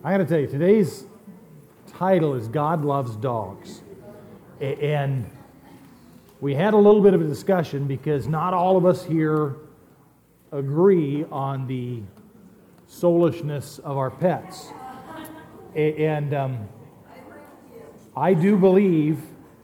I got to tell you, today's title is God Loves Dogs. And we had a little bit of a discussion because not all of us here agree on the soulishness of our pets. And I do believe,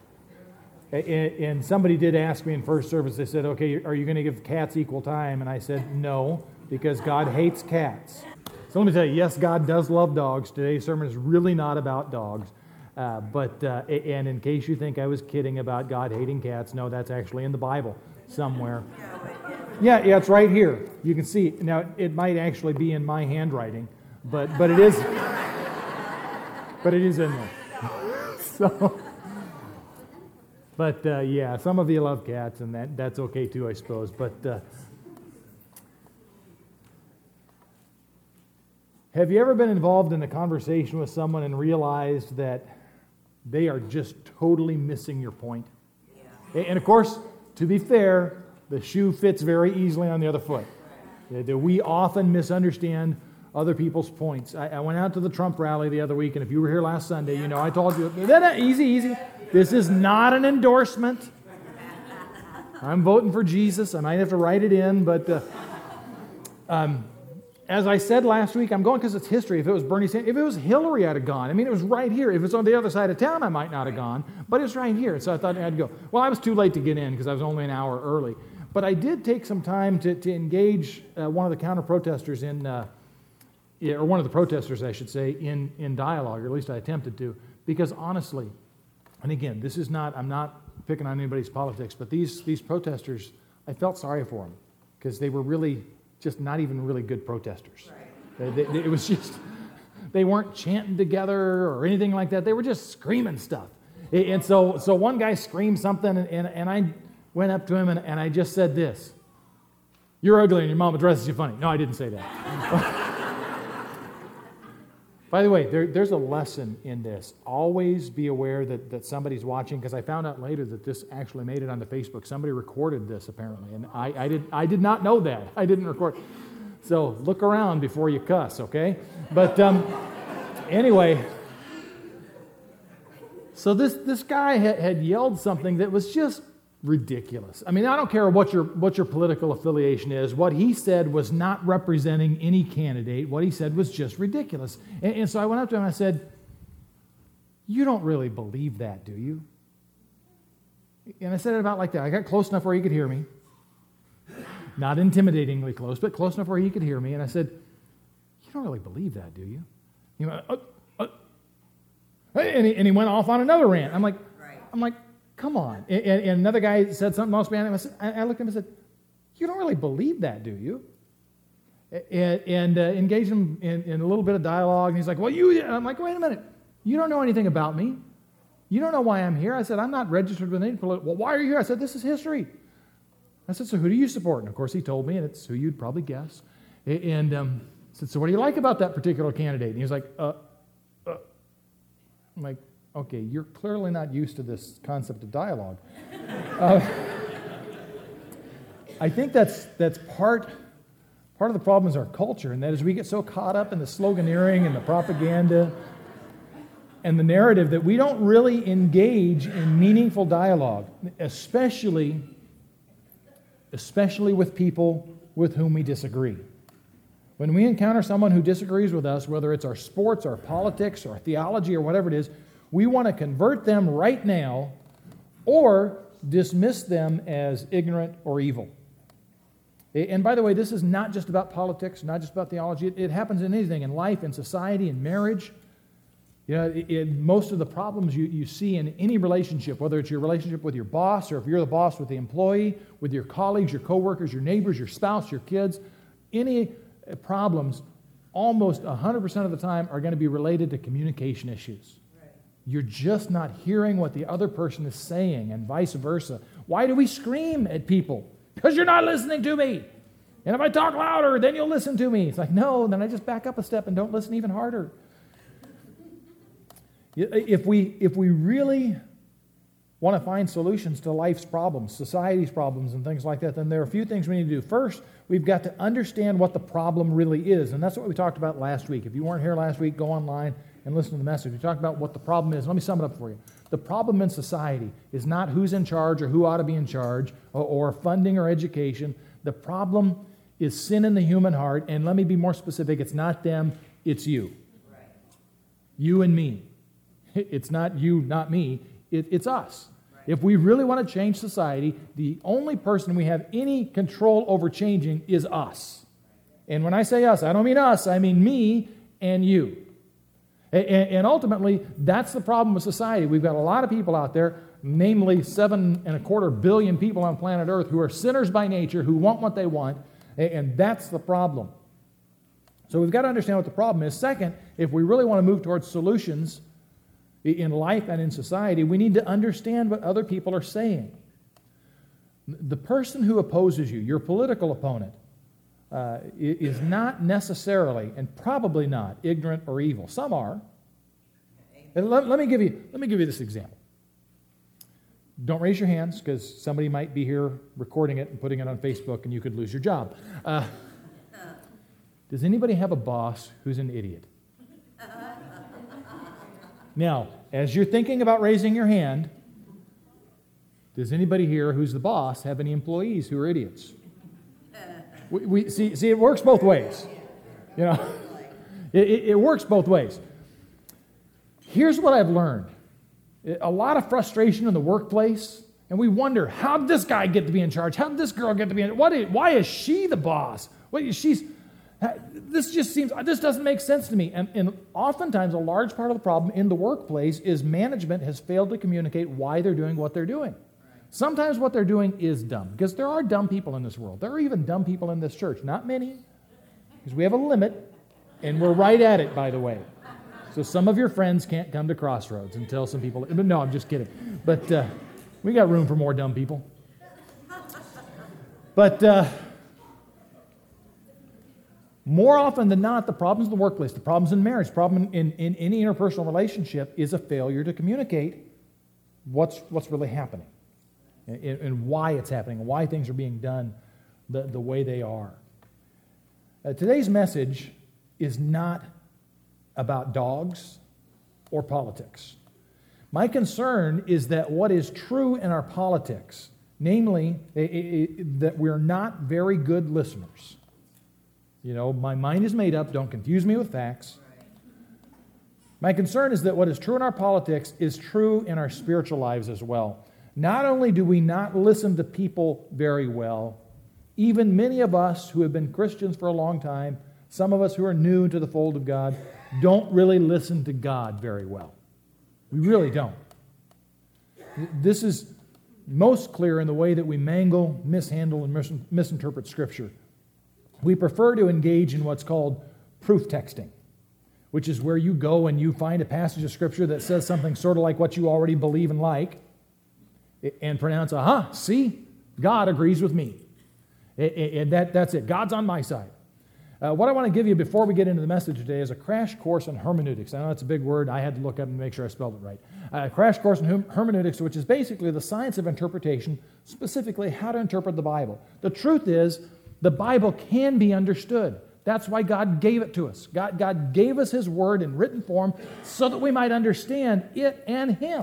and somebody did ask me in first service, they said, okay, are you going to give cats equal time? And I said, no, because God hates cats. So let me tell you, yes, God does love dogs. Today's sermon is really not about dogs. And in case you think I was kidding about God hating cats, no, that's actually in the Bible somewhere. Yeah, it's right here. You can see. Now, it might actually be in my handwriting, but it is in there. So, yeah, some of you love cats, and that's okay too, I suppose. But have you ever been involved in a conversation with someone and realized that they are just totally missing your point? Yeah. And of course, to be fair, the shoe fits very easily on the other foot. We often misunderstand other people's points. I went out to the Trump rally the other week, and if you were here last Sunday, you know I told you, easy. This is not an endorsement. I'm voting for Jesus. I might have to write it in, but as I said last week, I'm going because it's history. If it was Bernie Sanders, if it was Hillary, I'd have gone. I mean, it was right here. If it's on the other side of town, I might not have gone, but it's right here. So I thought I'd go. Well, I was too late to get in because I was only an hour early. But I did take some time to engage one of the counter-protesters or one of the protesters, I should say, in dialogue, or at least I attempted to, because honestly, and again, I'm not picking on anybody's politics, but these protesters, I felt sorry for them because they were really just not even really good protesters. Right. It was just, they weren't chanting together or anything like that. They were just screaming stuff. And so one guy screamed something, and I went up to him and I just said this: "You're ugly and your mama dresses you funny." No, I didn't say that. By the way, there's a lesson in this. Always be aware that somebody's watching, because I found out later that this actually made it onto Facebook. Somebody recorded this, apparently, and I did not know that. I didn't record. So look around before you cuss, okay? But anyway, so this guy had yelled something that was just ridiculous. I mean, I don't care what your political affiliation is. What he said was not representing any candidate. What he said was just ridiculous. And so I went up to him and I said, "You don't really believe that, do you?" And I said it about like that. I got close enough where he could hear me. Not intimidatingly close, but close enough where he could hear me. And I said, "You don't really believe that, do you?" He went, and he went off on another rant. I'm like, come on. And another guy said something else behind him. I looked at him and said, "You don't really believe that, do you?" And engaged him in a little bit of dialogue. And he's like, "Well, you..." I'm like, "Wait a minute. You don't know anything about me. You don't know why I'm here." I said, "I'm not registered with any political..." "Well, why are you here?" I said, "This is history." I said, "So who do you support?" And of course he told me, and it's who you'd probably guess. And I said, "So what do you like about that particular candidate?" And he was like, I'm like, "Okay, you're clearly not used to this concept of dialogue." I think that's part of the problem is our culture, and that is we get so caught up in the sloganeering and the propaganda and the narrative that we don't really engage in meaningful dialogue, especially with people with whom we disagree. When we encounter someone who disagrees with us, whether it's our sports, our politics, our theology, or whatever it is, we want to convert them right now or dismiss them as ignorant or evil. And by the way, this is not just about politics, not just about theology. It happens in anything, in life, in society, in marriage. You know, most of the problems you see in any relationship, whether it's your relationship with your boss or if you're the boss with the employee, with your colleagues, your coworkers, your neighbors, your spouse, your kids, any problems almost 100% of the time are going to be related to communication issues. You're just not hearing what the other person is saying, and vice versa. Why do we scream at people? Because you're not listening to me. And if I talk louder, then you'll listen to me. It's like, no, then I just back up a step and don't listen even harder. If we really want to find solutions to life's problems, society's problems, and things like that, then there are a few things we need to do. First, we've got to understand what the problem really is, and that's what we talked about last week. If you weren't here last week, go online and listen to the message. We talked about what the problem is. Let me sum it up for you. The problem in society is not who's in charge or who ought to be in charge or funding or education. The problem is sin in the human heart, and let me be more specific. It's not them, it's you. Right. You and me. It's not you, not me. It's us. Right. If we really want to change society, the only person we have any control over changing is us. And when I say us, I don't mean us, I mean me and you. And ultimately, that's the problem with society. We've got a lot of people out there, namely 7.25 billion people on planet Earth, who are sinners by nature, who want what they want, and that's the problem. So we've got to understand what the problem is. Second, if we really want to move towards solutions in life and in society, we need to understand what other people are saying. The person who opposes you, your political opponent, is not necessarily, and probably not, ignorant or evil. Some are. And let me give you this example. Don't raise your hands, because somebody might be here recording it and putting it on Facebook, and you could lose your job. Does anybody have a boss who's an idiot? Now, as you're thinking about raising your hand, does anybody here who's the boss have any employees who are idiots? We see, it works both ways. You know, it works both ways. Here's what I've learned. A lot of frustration in the workplace, and we wonder, how did this guy get to be in charge? How did this girl get to be in charge? Why is she the boss? This doesn't make sense to me. And oftentimes, a large part of the problem in the workplace is management has failed to communicate why they're doing what they're doing. Sometimes what they're doing is dumb, because there are dumb people in this world. There are even dumb people in this church. Not many, because we have a limit, and we're right at it, by the way. So some of your friends can't come to Crossroads until some people... No, I'm just kidding. But we got room for more dumb people. But more often than not, the problems in the workplace, the problems in marriage, the problem in any interpersonal relationship is a failure to communicate what's really happening. And why it's happening, and why things are being done the way they are. Today's message is not about dogs or politics. My concern is that what is true in our politics, namely that we're not very good listeners. You know, my mind is made up, don't confuse me with facts. My concern is that what is true in our politics is true in our spiritual lives as well. Not only do we not listen to people very well, even many of us who have been Christians for a long time, some of us who are new to the fold of God, don't really listen to God very well. We really don't. This is most clear in the way that we mangle, mishandle, and misinterpret Scripture. We prefer to engage in what's called proof texting, which is where you go and you find a passage of Scripture that says something sort of like what you already believe and like, and pronounce, see, God agrees with me. And that's it. God's on my side. What I want to give you before we get into the message today is a crash course in hermeneutics. I know it's a big word. I had to look up and make sure I spelled it right. A crash course in hermeneutics, which is basically the science of interpretation, specifically how to interpret the Bible. The truth is, the Bible can be understood. That's why God gave it to us. God gave us His Word in written form so that we might understand it and Him.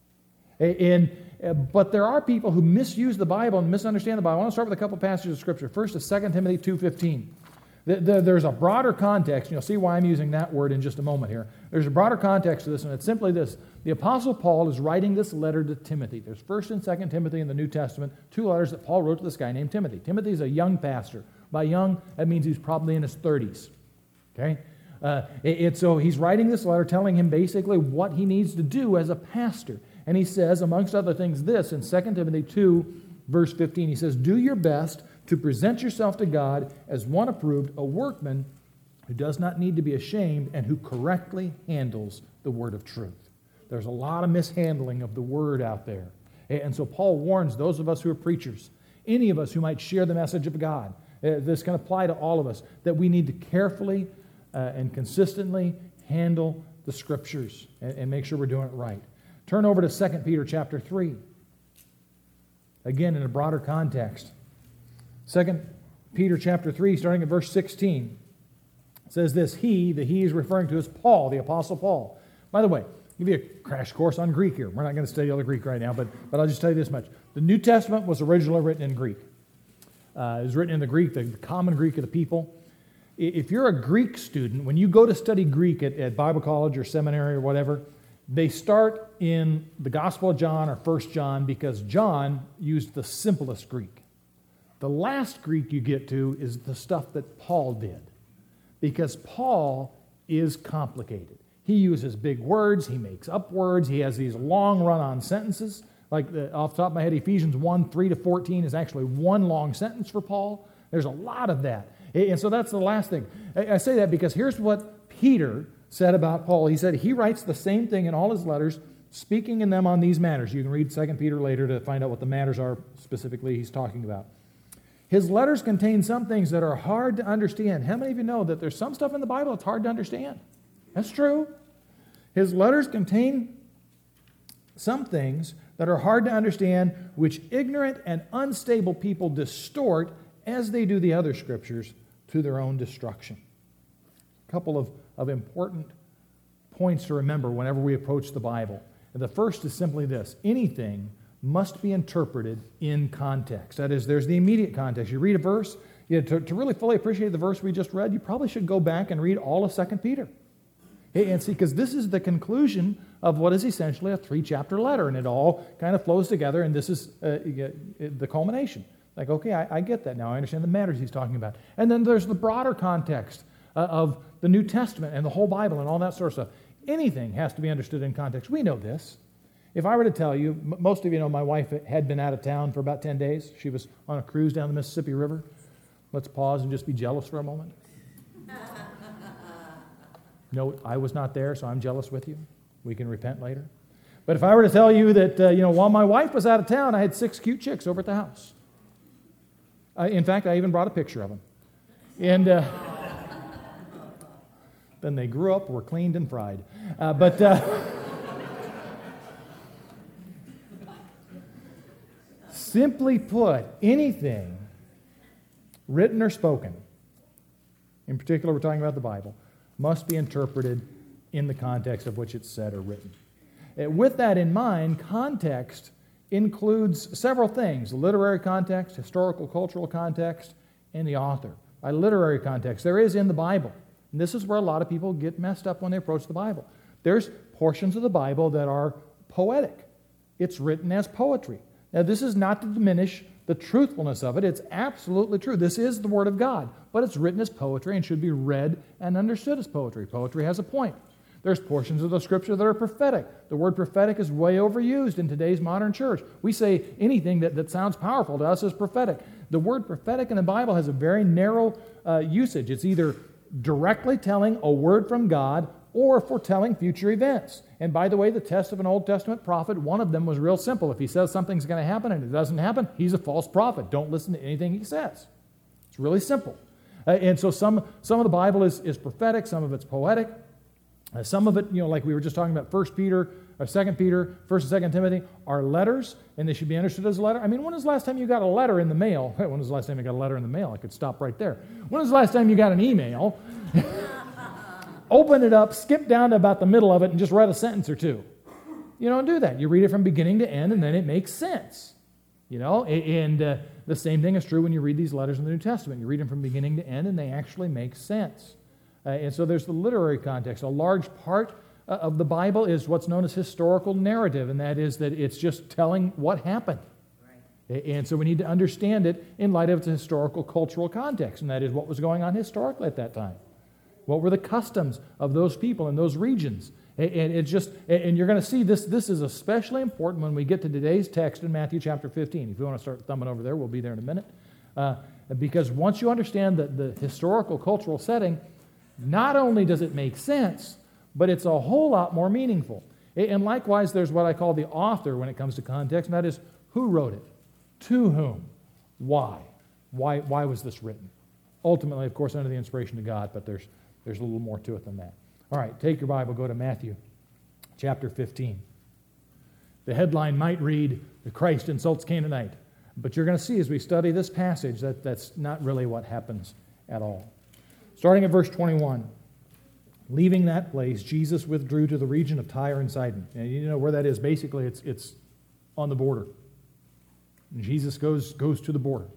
But there are people who misuse the Bible and misunderstand the Bible. I want to start with a couple passages of Scripture. First is 2 Timothy 2:15. There's a broader context. You'll see why I'm using that word in just a moment here. There's a broader context to this, and it's simply this. The Apostle Paul is writing this letter to Timothy. There's 1 and 2 Timothy in the New Testament, two letters that Paul wrote to this guy named Timothy. Timothy's a young pastor. By young, that means he's probably in his 30s. Okay? And so he's writing this letter telling him basically what he needs to do as a pastor. And he says, amongst other things, this in 2 Timothy 2, verse 15, he says, "Do your best to present yourself to God as one approved, a workman who does not need to be ashamed and who correctly handles the word of truth." There's a lot of mishandling of the word out there. And so Paul warns those of us who are preachers, any of us who might share the message of God, this can apply to all of us, that we need to carefully and consistently handle the Scriptures and make sure we're doing it right. Turn over to 2 Peter chapter 3. again in a broader context. 2 Peter chapter 3, starting at verse 16, says this, he is referring to as Paul, the Apostle Paul. By the way, I'll give you a crash course on Greek here. We're not going to study all the Greek right now, but I'll just tell you this much. The New Testament was originally written in Greek. It was written in the Greek, the common Greek of the people. If you're a Greek student, when you go to study Greek at Bible college or seminary or whatever, they start in the Gospel of John or 1 John because John used the simplest Greek. The last Greek you get to is the stuff that Paul did, because Paul is complicated. He uses big words, he makes up words, he has these long run-on sentences. Like off the top of my head, Ephesians 1, 3 to 14 is actually one long sentence for Paul. There's a lot of that. And so that's the last thing. I say that because here's what Peter said about Paul. He said he writes the same thing in all his letters, speaking in them on these matters. You can read 2 Peter later to find out what the matters are specifically he's talking about. His letters contain some things that are hard to understand. How many of you know that there's some stuff in the Bible that's hard to understand? That's true. His letters contain some things that are hard to understand, which ignorant and unstable people distort as they do the other scriptures to their own destruction. A couple of important points to remember whenever we approach the Bible. And the first is simply this: anything must be interpreted in context. That is, there's the immediate context. You read a verse, to really fully appreciate the verse we just read, you probably should go back and read all of 2 Peter. And see, because this is the conclusion of what is essentially a 3-chapter letter, and it all kind of flows together, and this is the culmination. Like, okay, I get that now. I understand the matters he's talking about. And then there's the broader context of the New Testament and the whole Bible and all that sort of stuff. Anything has to be understood in context. We know this. If I were to tell you, most of you know my wife had been out of town for about 10 days. She was on a cruise down the Mississippi River. Let's pause and just be jealous for a moment. No, I was not there, so I'm jealous with you. We can repent later. But if I were to tell you that, while my wife was out of town, I had 6 cute chicks over at the house. In fact, I even brought a picture of them. And then they grew up, were cleaned, and fried. Simply put, anything written or spoken, in particular we're talking about the Bible, must be interpreted in the context of which it's said or written. With that in mind, context includes several things: literary context, historical, cultural context, and the author. By literary context, there is in the Bible, and this is where a lot of people get messed up when they approach the Bible. There's portions of the Bible that are poetic. It's written as poetry. Now, this is not to diminish the truthfulness of it. It's absolutely true. This is the Word of God, but it's written as poetry and should be read and understood as poetry. Poetry has a point. There's portions of the Scripture that are prophetic. The word prophetic is way overused in today's modern church. We say anything that sounds powerful to us is prophetic. The word prophetic in the Bible has a very narrow usage. It's either directly telling a word from God or foretelling future events. And by the way, the test of an Old Testament prophet, one of them was real simple. If he says something's going to happen and it doesn't happen, he's a false prophet. Don't listen to anything he says. It's really simple. And so some of the Bible is prophetic, some of it's poetic. Some of it, like we were just talking about 1 Peter, or 2 Peter, 1 and 2 Timothy, are letters, and they should be understood as a letter. I mean, when was the last time you got a letter in the mail? When was the last time you got a letter in the mail? I could stop right there. When was the last time you got an email? Open it up, skip down to about the middle of it, and just write a sentence or two. You don't do that. You read it from beginning to end, and then it makes sense. And the same thing is true when you read these letters in the New Testament. You read them from beginning to end, and they actually make sense. And so there's the literary context. A large part of the Bible is what's known as historical narrative, and that is that it's just telling what happened. Right. And so we need to understand it in light of its historical, cultural context, and that is what was going on historically at that time. What were the customs of those people in those regions? And you're going to see this is especially important when we get to today's text in Matthew chapter 15. If you want to start thumbing over there, we'll be there in a minute. Because once you understand the historical, cultural setting, not only does it make sense, but it's a whole lot more meaningful. And likewise, there's what I call the author when it comes to context, and that is who wrote it, to whom, why. Why was this written? Ultimately, of course, under the inspiration of God, but there's a little more to it than that. All right, take your Bible, go to Matthew chapter 15. The headline might read, "The Christ insults Canaanite." But you're going to see as we study this passage that that's not really what happens at all. Starting at verse 21, leaving that place, Jesus withdrew to the region of Tyre and Sidon. And you know where that is. Basically, it's on the border. And Jesus goes to the border.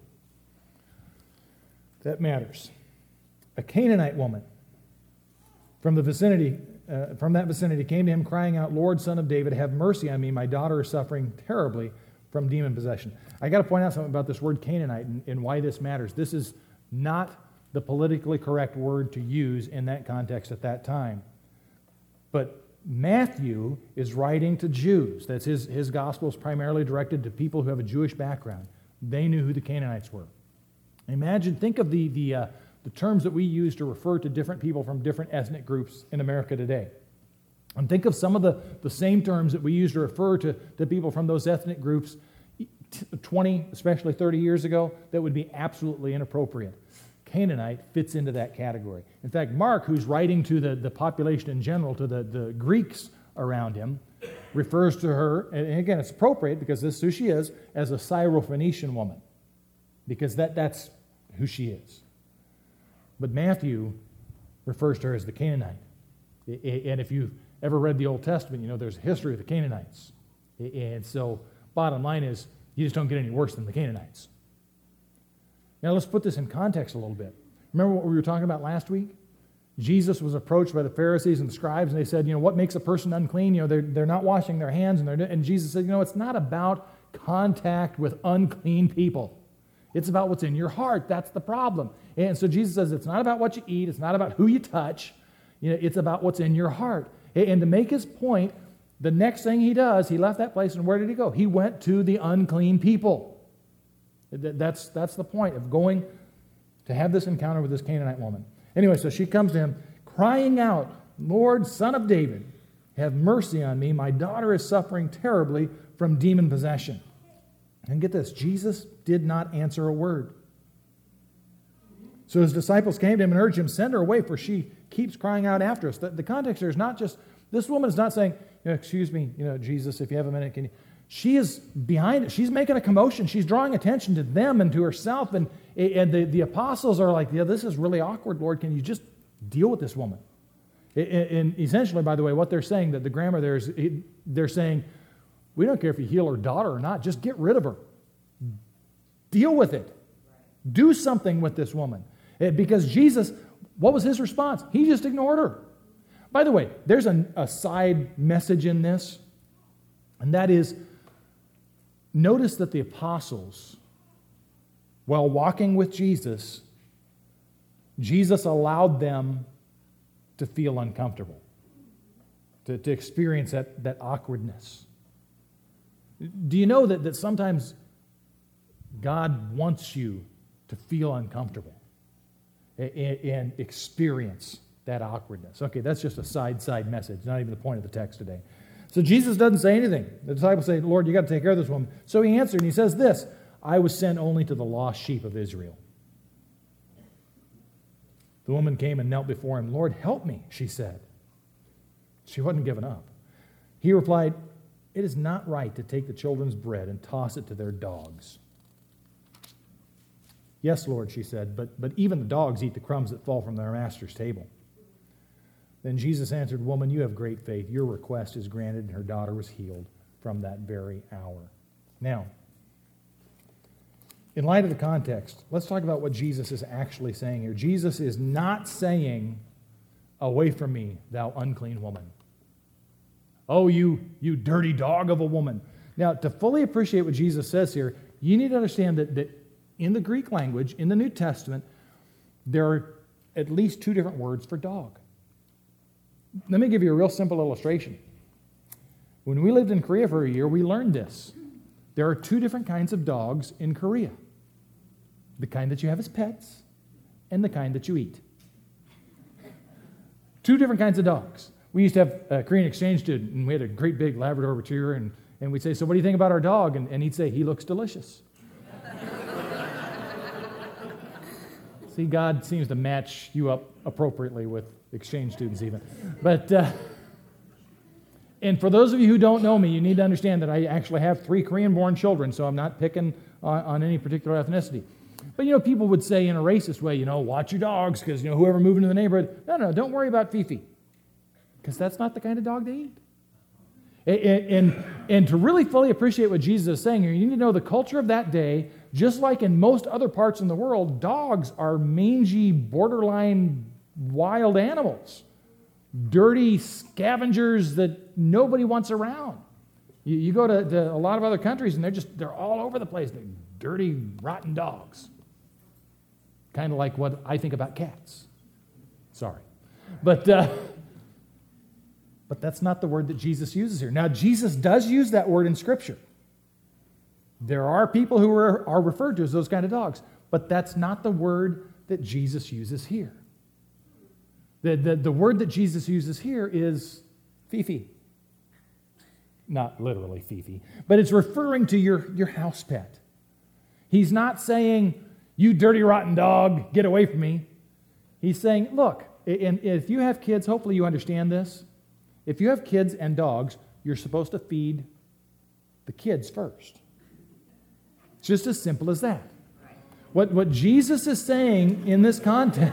That matters. A Canaanite woman from that vicinity came to him crying out, "Lord, Son of David, have mercy on me. My daughter is suffering terribly from demon possession." I got to point out something about this word Canaanite and why this matters. This is not the politically correct word to use in that context at that time. But Matthew is writing to Jews. That's his gospel is primarily directed to people who have a Jewish background. They knew who the Canaanites were. Think of the terms that we use to refer to different people from different ethnic groups in America today. And think of some of the same terms that we use to refer to people from those ethnic groups 20, especially 30 years ago, that would be absolutely inappropriate. Canaanite fits into that category. In fact, Mark, who's writing to the population in general, to the Greeks around him, refers to her, and again, it's appropriate because this is who she is, as a Syrophoenician woman, because that's who she is. But Matthew refers to her as the Canaanite. And if you've ever read the Old Testament, you know there's a history of the Canaanites. And so, bottom line is, you just don't get any worse than the Canaanites. Now let's put this in context a little bit. Remember what we were talking about last week? Jesus was approached by the Pharisees and the scribes, and they said, what makes a person unclean? They're not washing their hands, and Jesus said, it's not about contact with unclean people. It's about what's in your heart. That's the problem. And so Jesus says it's not about what you eat. It's not about who you touch. It's about what's in your heart. And to make his point, the next thing he does, he left that place, and where did he go? He went to the unclean people. That's the point of going to have this encounter with this Canaanite woman. Anyway, so she comes to him crying out, "Lord, Son of David, have mercy on me. My daughter is suffering terribly from demon possession." And get this, Jesus did not answer a word. So his disciples came to him and urged him, "Send her away, for she keeps crying out after us." The context here is not just, this woman is not saying, "Excuse me, Jesus, if you have a minute, can you..." She is behind it. She's making a commotion. She's drawing attention to them and to herself. And the apostles are like, this is really awkward, Lord. Can you just deal with this woman? And essentially, by the way, what they're saying, that the grammar there is, they're saying, we don't care if you heal her daughter or not. Just get rid of her. Deal with it. Do something with this woman. Because Jesus, what was his response? He just ignored her. By the way, there's a side message in this, and that is, notice that the apostles, while walking with Jesus, Jesus allowed them to feel uncomfortable, to experience that awkwardness. Do you know that sometimes God wants you to feel uncomfortable and experience that awkwardness? Okay, that's just a side message, not even the point of the text today. So Jesus doesn't say anything. The disciples say, "Lord, you got to take care of this woman." So he answered and he says this, "I was sent only to the lost sheep of Israel." The woman came and knelt before him. "Lord, help me," she said. She wasn't giving up. He replied, "It is not right to take the children's bread and toss it to their dogs." "Yes, Lord," she said, but even the dogs eat the crumbs that fall from their master's table." Then Jesus answered, "Woman, you have great faith. Your request is granted," and her daughter was healed from that very hour. Now, in light of the context, let's talk about what Jesus is actually saying here. Jesus is not saying, "Away from me, thou unclean woman. Oh, you dirty dog of a woman." Now, to fully appreciate what Jesus says here, you need to understand that in the Greek language, in the New Testament, there are at least two different words for dog. Let me give you a real simple illustration. When we lived in Korea for a year, we learned this. There are two different kinds of dogs in Korea. The kind that you have as pets and the kind that you eat. Two different kinds of dogs. We used to have a Korean exchange student, and we had a great big Labrador Retriever, and we'd say, "So what do you think about our dog?" And he'd say, "He looks delicious." See, God seems to match you up appropriately with exchange students even. But And for those of you who don't know me, you need to understand that I actually have 3 Korean-born children, so I'm not picking on any particular ethnicity. But, people would say in a racist way, watch your dogs, because, whoever moved into the neighborhood, no, don't worry about Fifi, because that's not the kind of dog they eat. And to really fully appreciate what Jesus is saying here, you need to know the culture of that day, just like in most other parts in the world, dogs are mangy, borderline wild animals. Dirty scavengers that nobody wants around. You go to a lot of other countries and they're all over the place. They're dirty, rotten dogs. Kind of like what I think about cats. Sorry. But that's not the word that Jesus uses here. Now, Jesus does use that word in Scripture. There are people who are referred to as those kind of dogs, but that's not the word that Jesus uses here. The word that Jesus uses here is Fifi. Not literally Fifi, but it's referring to your house pet. He's not saying, you dirty, rotten dog, get away from me. He's saying, look, and if you have kids, hopefully you understand this. If you have kids and dogs, you're supposed to feed the kids first. It's just as simple as that. What Jesus is saying in this context,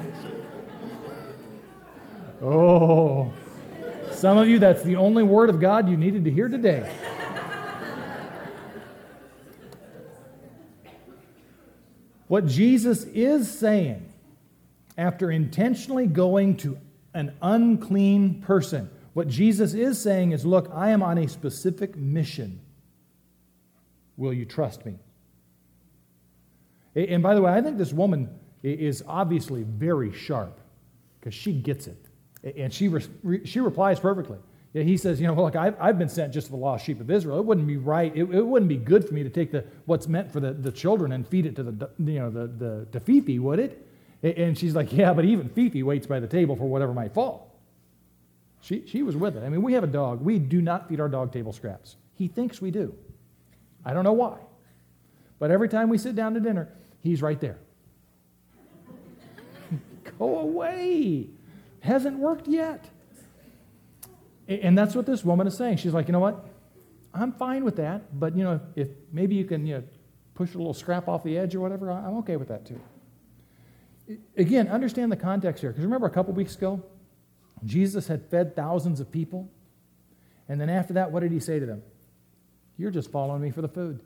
oh, some of you, that's the only word of God you needed to hear today. What Jesus is saying, after intentionally going to an unclean person, what Jesus is saying is, look, I am on a specific mission. Will you trust me? And by the way, I think this woman is obviously very sharp because she gets it. And she replies perfectly. He says, look, I've been sent just to the lost sheep of Israel. It wouldn't be right. It wouldn't be good for me to take what's meant for the children and feed it to the Fifi, would it? And she's like, yeah, but even Fifi waits by the table for whatever might fall. She was with it. I mean, we have a dog. We do not feed our dog table scraps. He thinks we do. I don't know why. But every time we sit down to dinner, he's right there. Go away. Hasn't worked yet. And that's what this woman is saying. She's like, you know what? I'm fine with that, but if maybe you can push a little scrap off the edge or whatever, I'm okay with that too. Again, understand the context here, because remember a couple weeks ago, Jesus had fed thousands of people, and then after that, what did he say to them? You're just following me for the food.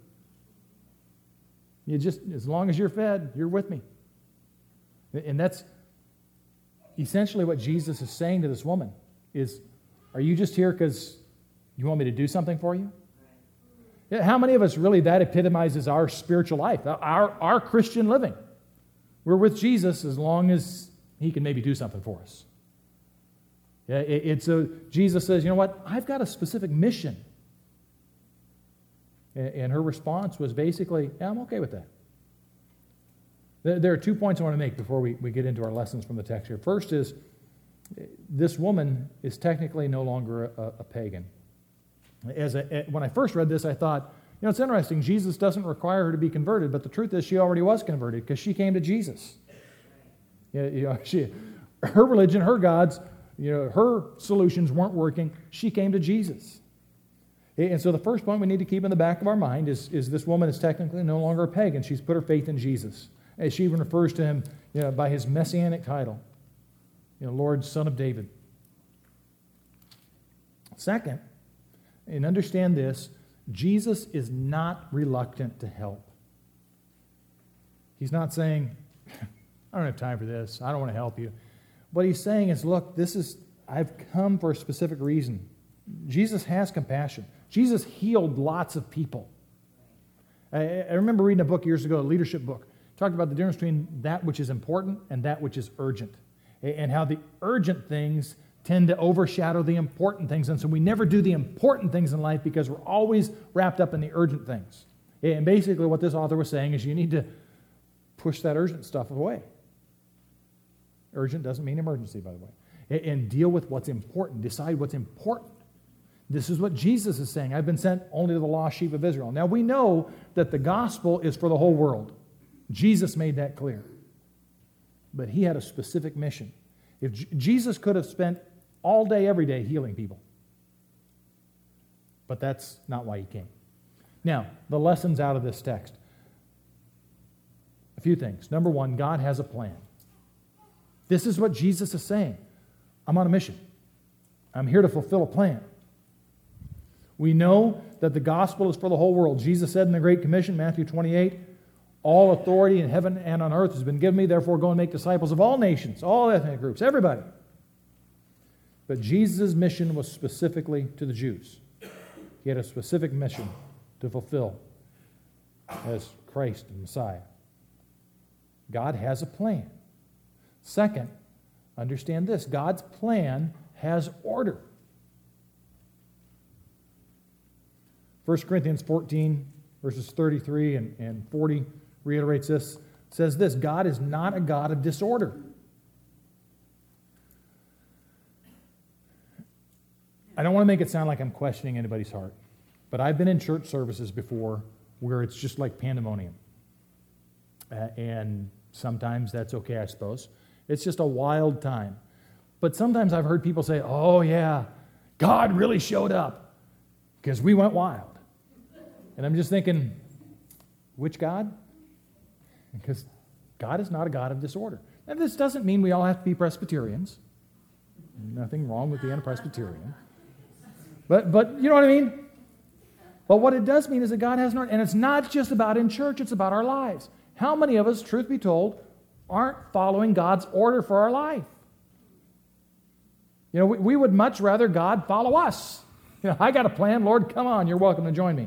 As long as you're fed, you're with me. And that's essentially what Jesus is saying to this woman is, are you just here because you want me to do something for you? How many of us really that epitomizes our spiritual life, our Christian living? We're with Jesus as long as he can maybe do something for us. Jesus says, you know what? I've got a specific mission. And her response was basically, yeah, I'm okay with that. There are 2 points I want to make before we get into our lessons from the text here. First is, this woman is technically no longer a pagan. When I first read this, I thought, it's interesting. Jesus doesn't require her to be converted, but the truth is she already was converted because she came to Jesus. Her religion, her gods, her solutions weren't working. She came to Jesus. And so the first point we need to keep in the back of our mind is this woman is technically no longer a pagan. She's put her faith in Jesus. And she even refers to him by his messianic title, Lord, Son of David. Second, and understand this, Jesus is not reluctant to help. He's not saying, I don't have time for this. I don't want to help you. What he's saying is, look, I've come for a specific reason. Jesus has compassion. Jesus healed lots of people. I remember reading a book years ago, a leadership book. It talked about the difference between that which is important and that which is urgent, and how the urgent things tend to overshadow the important things. And so we never do the important things in life because we're always wrapped up in the urgent things. And basically what this author was saying is you need to push that urgent stuff away. Urgent doesn't mean emergency, by the way. And deal with what's important. Decide what's important. This is what Jesus is saying. I've been sent only to the lost sheep of Israel. Now we know that the gospel is for the whole world. Jesus made that clear. But he had a specific mission. If Jesus could have spent all day, every day healing people, But that's not why he came. Now, the lessons out of this text. A few things. Number one, God has a plan. This is what Jesus is saying. I'm on a mission. I'm here to fulfill a plan. We know that the gospel is for the whole world. Jesus said in the Great Commission, Matthew 28, all authority in heaven and on earth has been given me, therefore go and make disciples of all nations, all ethnic groups, everybody. But Jesus' mission was specifically to the Jews. He had a specific mission to fulfill as Christ and Messiah. God has a plan. Second, understand this, God's plan has order. 1 Corinthians 14, verses 33 and 40 reiterates this, says this, God is not a God of disorder. I don't want to make it sound like I'm questioning anybody's heart, but I've been in church services before where it's just like pandemonium. And sometimes that's okay, I suppose. It's just a wild time. But sometimes I've heard people say, oh yeah, God really showed up because we went wild. And I'm just thinking, which God? Because God is not a God of disorder. Now, this doesn't mean we all have to be Presbyterians. Nothing wrong with being a Presbyterian. But you know what I mean? But what it does mean is that God has an order. And it's not just about in church, it's about our lives. How many of us, truth be told, aren't following God's order for our life? You know, we would much rather God follow us. You know, I got a plan, Lord, come on, you're welcome to join me.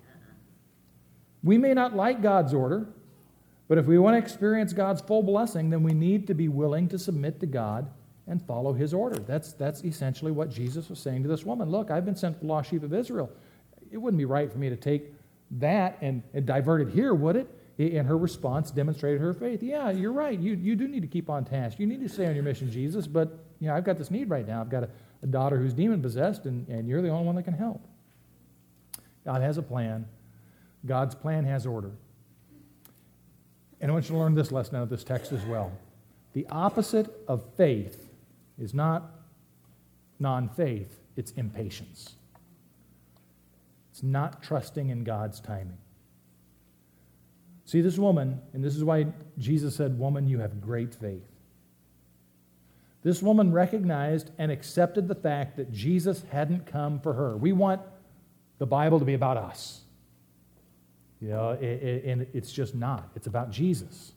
We may not like God's order, but if we want to experience God's full blessing, then we need to be willing to submit to God and follow His order. That's essentially what Jesus was saying to this woman. Look, I've been sent to the lost sheep of Israel. It wouldn't be right for me to take that and divert it here, would it? And her response demonstrated her faith. Yeah, you're right. You do need to keep on task. You need to stay on your mission, Jesus, but you know, I've got this need right now. I've got a daughter who's demon-possessed, and you're the only one that can help. God has a plan. God's plan has order. And I want you to learn this lesson out of this text as well. The opposite of faith is not non-faith, it's impatience. It's not trusting in God's timing. See, this woman, and this is why Jesus said, woman, you have great faith. This woman recognized and accepted the fact that Jesus hadn't come for her. We want the Bible to be about us. You know, and it's just not. It's about Jesus.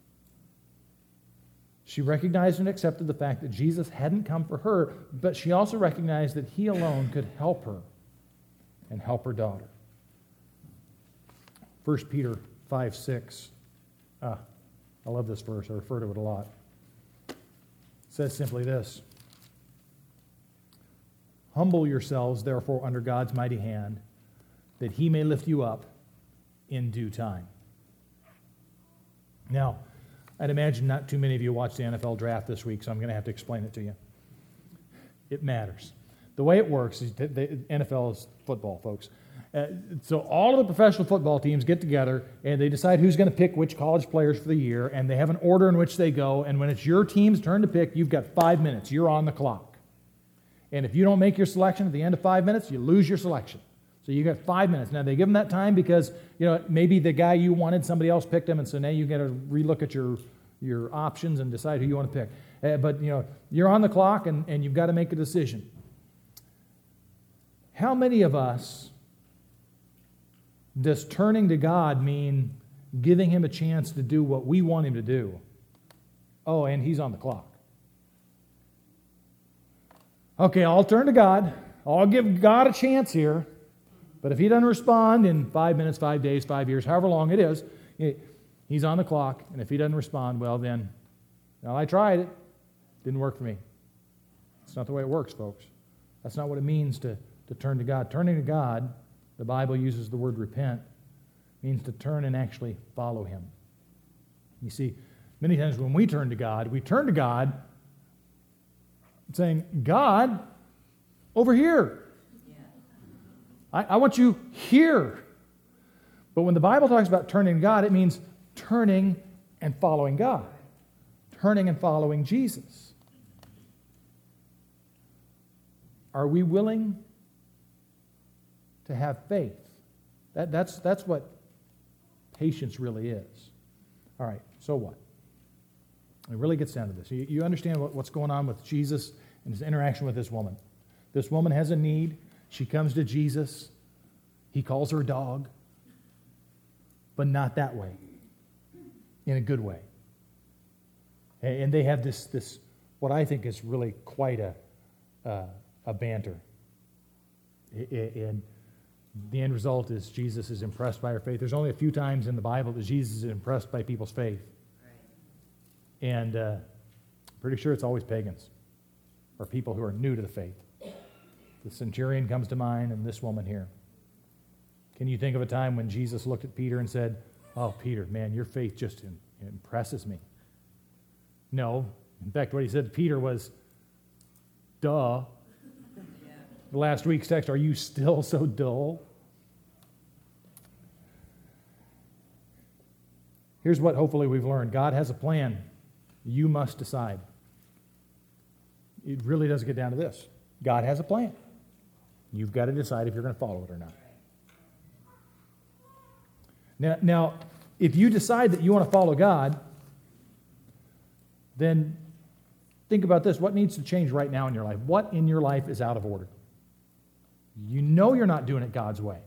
She recognized and accepted the fact that Jesus hadn't come for her, but she also recognized that He alone could help her and help her daughter. 1 Peter 5:6. I love this verse. I refer to it a lot. It says simply this. Humble yourselves, therefore, under God's mighty hand, that He may lift you up in due time. Now, I'd imagine not too many of you watched the NFL draft this week, so I'm going to have to explain it to you. It matters. The way it works is the NFL is football, folks. So all of the professional football teams get together and they decide who's going to pick which college players for the year, and they have an order in which they go, and when it's your team's turn to pick, you've got 5 minutes. You're on the clock. And if you don't make your selection at the end of 5 minutes, you lose your selection. So you got 5 minutes. Now, they give them that time because, you know, maybe the guy you wanted, somebody else picked him, and so now you got to relook at your options and decide who you want to pick. But, you know, you're on the clock, and you've got to make a decision. How many of us does turning to God mean giving Him a chance to do what we want Him to do? Oh, and He's on the clock. Okay, I'll turn to God. I'll give God a chance here. But if He doesn't respond in 5 minutes, 5 days, 5 years, however long it is, He's on the clock. And if He doesn't respond, well then, well, I tried it. Didn't work for me. That's not the way it works, folks. That's not what it means to turn to God. Turning to God, the Bible uses the word repent, means to turn and actually follow Him. You see, many times when we turn to God saying, God, over here. I want you here. But when the Bible talks about turning to God, it means turning and following God. Turning and following Jesus. Are we willing to have faith. That's what patience really is. All right, so what? It really gets down to this. You understand what's going on with Jesus and his interaction with this woman. This woman has a need. She comes to Jesus. He calls her a dog, but not that way, in a good way. And they have this what I think is really quite a banter. And the end result is Jesus is impressed by her faith. There's only a few times in the Bible that Jesus is impressed by people's faith. And pretty sure it's always pagans or people who are new to the faith. The centurion comes to mind, and this woman here. Can you think of a time when Jesus looked at Peter and said, "Oh, Peter, man, your faith just impresses me"? No. In fact, what he said to Peter was, "Duh." Last week's text, "Are you still so dull?" Here's what hopefully we've learned. God has a plan. You must decide. It really does get down to this. God has a plan. You've got to decide if you're going to follow it or not. Now, if you decide that you want to follow God, then think about this. What needs to change right now in your life? What in your life is out of order? You know you're not doing it God's way.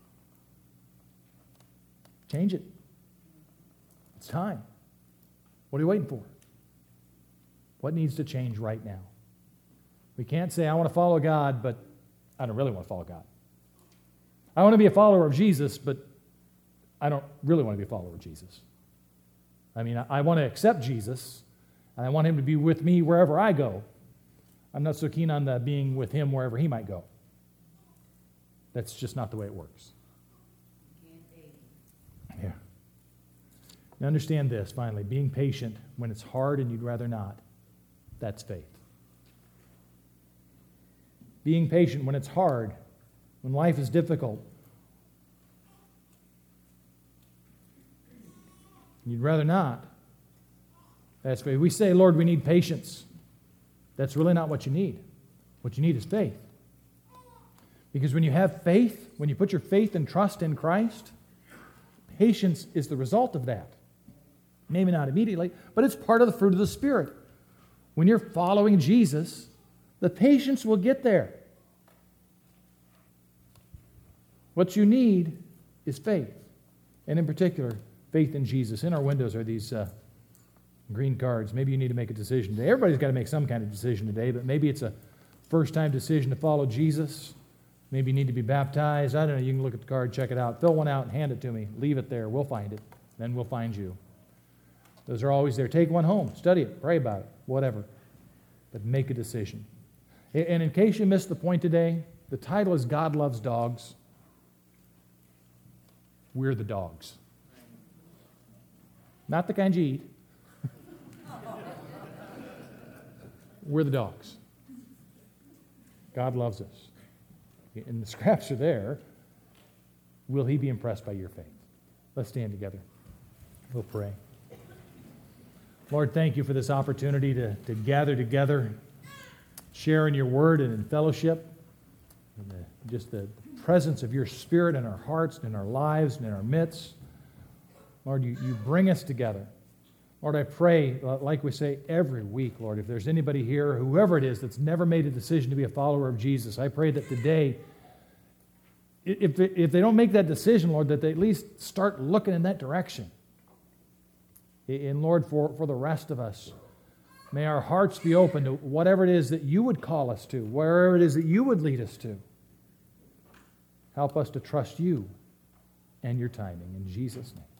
Change it. It's time. What are you waiting for? What needs to change right now? We can't say, "I want to follow God, but I don't really want to follow God." I want to be a follower of Jesus, but I don't really want to be a follower of Jesus. I mean, I want to accept Jesus, and I want him to be with me wherever I go. I'm not so keen on being with him wherever he might go. That's just not the way it works. Yeah. Now understand this, finally. Being patient when it's hard and you'd rather not, that's faith. Being patient when it's hard, when life is difficult, you'd rather not, that's faith. We say, "Lord, we need patience." That's really not what you need. What you need is faith. Because when you have faith, when you put your faith and trust in Christ, patience is the result of that. Maybe not immediately, but it's part of the fruit of the Spirit. When you're following Jesus, the patience will get there. What you need is faith, and in particular, faith in Jesus. In our windows are these green cards. Maybe you need to make a decision today. Everybody's got to make some kind of decision today, but maybe it's a first-time decision to follow Jesus. Maybe you need to be baptized. I don't know. You can look at the card, check it out. Fill one out and hand it to me. Leave it there. We'll find it. Then we'll find you. Those are always there. Take one home. Study it. Pray about it. Whatever. But make a decision. And in case you missed the point today, the title is God Loves Dogs. We're the dogs. Not the kind you eat. We're the dogs. God loves us. And the scraps are there. Will he be impressed by your faith? Let's stand together. We'll pray. Lord, thank you for this opportunity to gather together, share in your word and in fellowship, and just the presence of your Spirit in our hearts, in our lives, and in our midst. Lord, you bring us together. Lord, I pray, like we say every week, Lord, if there's anybody here, whoever it is, that's never made a decision to be a follower of Jesus, I pray that today, if they don't make that decision, Lord, that they at least start looking in that direction. And Lord, for the rest of us, may our hearts be open to whatever it is that you would call us to, wherever it is that you would lead us to. Help us to trust you and your timing. In Jesus' name.